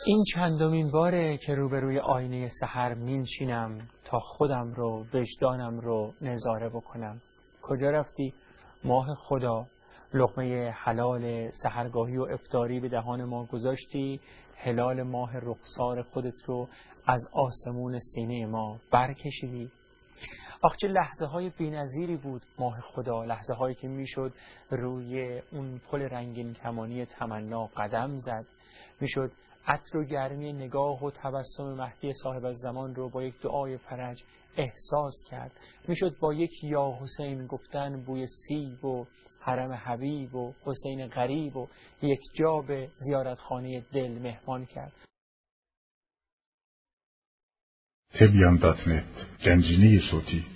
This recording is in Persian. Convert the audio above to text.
این چندمین باره که روبروی آینه سحر می‌نشینم تا خودم رو، وجدانم رو نظاره بکنم. کجا رفتی ماه خدا؟ لقمه حلال سحرگاهی و افطاری به دهان ما گذاشتی، هلال ماه رخسار خودت رو از آسمون سینه ما برکشیدی. آخ چه لحظه های بی‌نظیری بود ماه خدا، لحظه هایی که میشد روی اون پل رنگین کمانی تمنا قدم زد، میشد عطر و گرمی نگاه و تبسم مهدی صاحب الزمان رو با یک دعای فرج احساس کرد، میشد با یک یا حسین گفتن بوی سیب و حرم حبیب و حسین غریب و یک جا به زیارتخانه دل مهمان کرد. تبیان.net گنجینه صوتی